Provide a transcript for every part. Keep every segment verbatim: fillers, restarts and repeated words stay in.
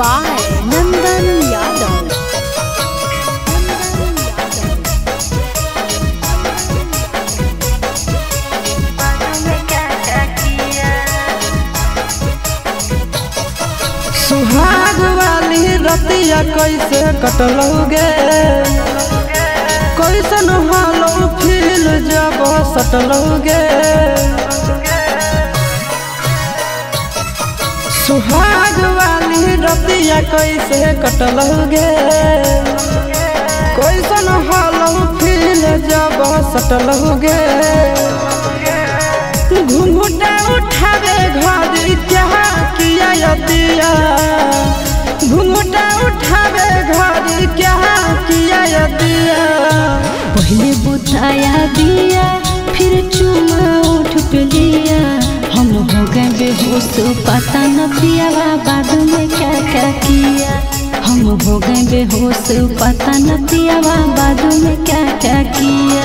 by Nandan Yadav. सुहाग वाली रतिया कैसे कटलोगे, कैसन हालो फील जब सटलोगे। सुहाग वाली रतिया कैसे कटलोगे, कैसन हालो फील जब सटलोगे। घूंघटा उठावे घर क्या किया दिया, घूंघटा उठावे घर क्या किया दिया। पहले बुताया दिया फिर चुमा उठ पे लिया, हम हो गए बेहोश पता न पिया बाद में क्या क्या किया। हम हो गए बेहोश पता न पिया बाद में क्या क्या किया।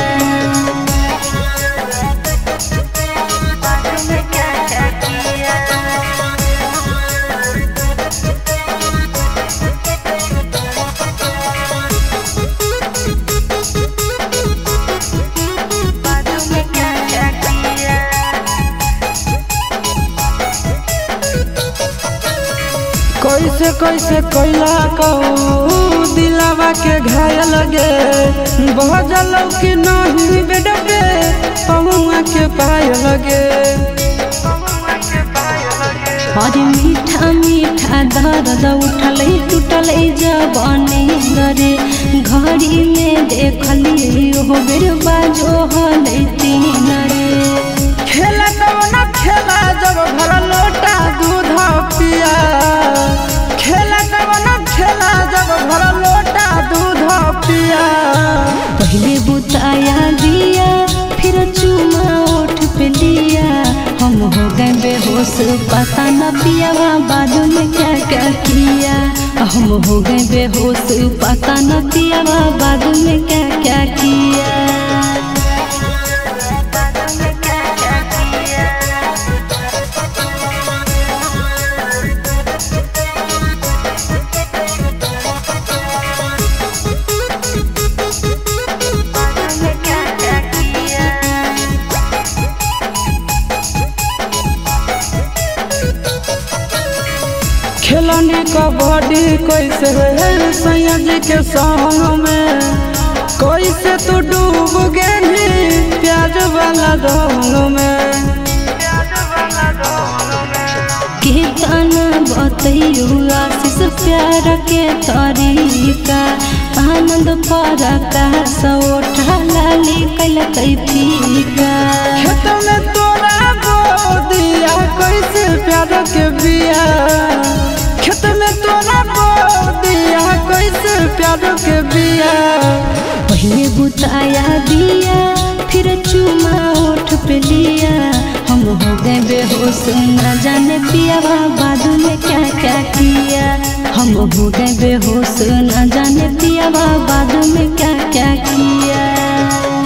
कैसे कैसे कैला कहू दिलावा के घायल गे, बहजल कि नहीं बेड पे पहुआ के पायल गे। और मीठा मीठा दर्द उठल टूटल जवानी रे, घड़ी में देखली हो बेर बाजो हल तीन रे। खेला तब न खेला जब भर लोटा दूध पिया, खेला तब न खेला जब भर लोटा दूध पिया। पहले बुताया दिया फिर चुमा उठ पे लिया, हम हो गए बेहोश पता न पिया बाद में क्या क्या किया। हम हो गए बेहोश पता न पिया बाद में क्या क्या किया। खेलनी कबड्डी कैसे सैया जी के संग में, कैसे तू डूब गई प्याज वाला रंग में। कितना बतैयू आशीष प्यार के तरीका, आनंद पर का सोठा लाली कल कई फीका। खेत में तोरा बो दिया कैसे प्यार के बिया, खेत में तोरा बो दिया कैसे प्यार के बिया। पहले बुताया दिया फिर चुमा उठ पे लिया, हम हो गए बेहोश न जाने पिया बाद में क्या क्या किया। हम हो गए बेहोश न जाने पिया बाद में क्या क्या किया।